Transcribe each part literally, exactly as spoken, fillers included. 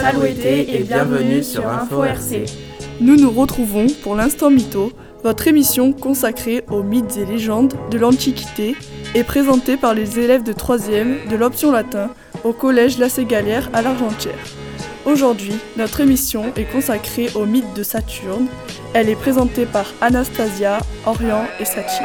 Aloueté et bienvenue sur Info R C. Nous nous retrouvons pour l'Instant Mytho, votre émission consacrée aux mythes et légendes de l'Antiquité et présentée par les élèves de troisième de l'option latin au collège La Ségalière à l'Argentière. Aujourd'hui, notre émission est consacrée au mythe de Saturne. Elle est présentée par Anastasia, Orion et Satine.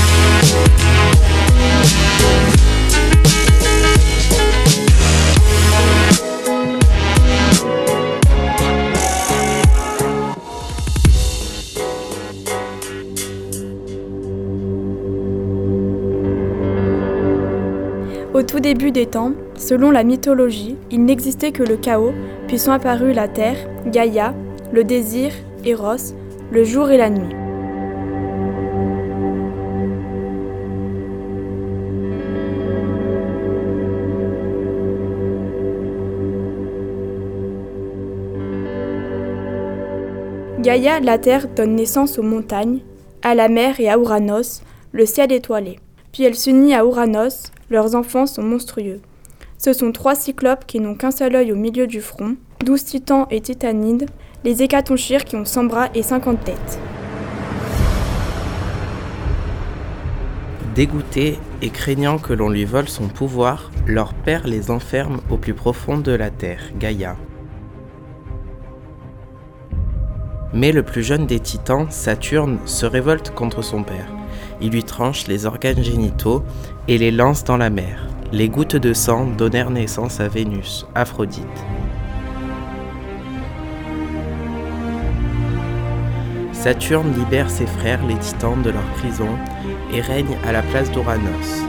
Au tout début des temps, selon la mythologie, il n'existait que le chaos, puis sont apparus la terre, Gaïa, le désir, Eros, le jour et la nuit. Gaïa, la terre, donne naissance aux montagnes, à la mer et à Ouranos, le ciel étoilé. Puis elle s'unit à Ouranos, leurs enfants sont monstrueux. Ce sont trois cyclopes qui n'ont qu'un seul œil au milieu du front, douze titans et titanides, les hécatonchires qui ont cent bras et cinquante têtes. Dégoûté et craignant que l'on lui vole son pouvoir, leur père les enferme au plus profond de la terre, Gaïa. Mais le plus jeune des titans, Saturne, se révolte contre son père. Il lui tranche les organes génitaux et les lance dans la mer. Les gouttes de sang donnèrent naissance à Vénus, Aphrodite. Saturne libère ses frères, les titans, de leur prison et règne à la place d'Ouranos.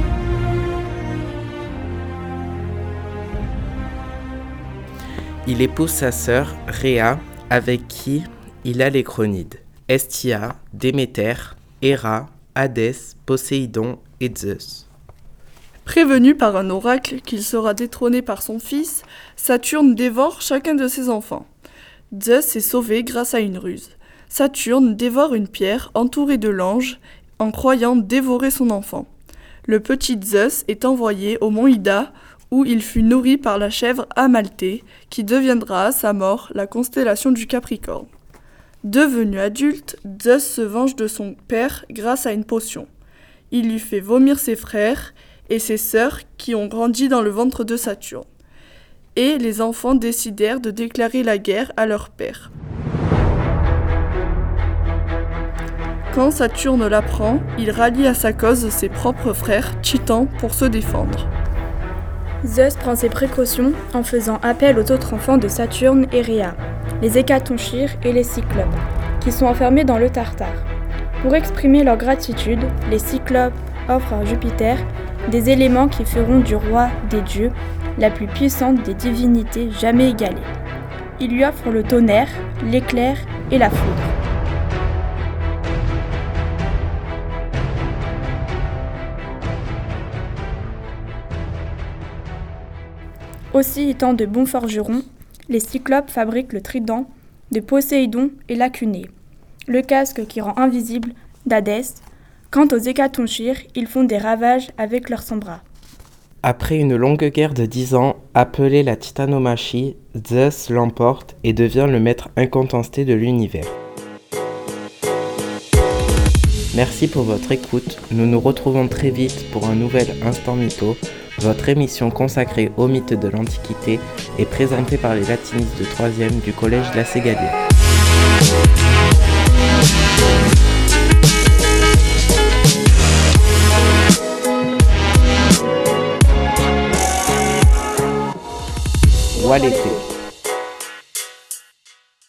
Il épouse sa sœur, Rhéa, avec qui il a les Chronides, Hestia, Déméter, Héra, Hadès, Poséidon et Zeus. Prévenu par un oracle qu'il sera détrôné par son fils, Saturne dévore chacun de ses enfants. Zeus est sauvé grâce à une ruse. Saturne dévore une pierre entourée de l'ange en croyant dévorer son enfant. Le petit Zeus est envoyé au mont Ida où il fut nourri par la chèvre Amalthée qui deviendra à sa mort la constellation du Capricorne. Devenu adulte, Zeus se venge de son père grâce à une potion. Il lui fait vomir ses frères et ses sœurs qui ont grandi dans le ventre de Saturne. Et les enfants décidèrent de déclarer la guerre à leur père. Quand Saturne l'apprend, il rallie à sa cause ses propres frères, Titans, pour se défendre. Zeus prend ses précautions en faisant appel aux autres enfants de Saturne et Rhéa, les hécatonchires et les cyclopes, qui sont enfermés dans le Tartare. Pour exprimer leur gratitude, les cyclopes offrent à Jupiter des éléments qui feront du roi des dieux la plus puissante des divinités jamais égalée. Ils lui offrent le tonnerre, l'éclair et la foudre. Aussi étant de bons forgerons, les cyclopes fabriquent le trident de Poséidon et la cunée, le casque qui rend invisible d'Hadès. Quant aux hécatonchires, ils font des ravages avec leurs cent bras. Après une longue guerre de dix ans, appelée la Titanomachie, Zeus l'emporte et devient le maître incontesté de l'univers. Merci pour votre écoute. Nous nous retrouvons très vite pour un nouvel Instant Mytho. Votre émission consacrée aux mythes de l'Antiquité est présentée par les latinistes de troisième du collège La Ségalière. Walleté.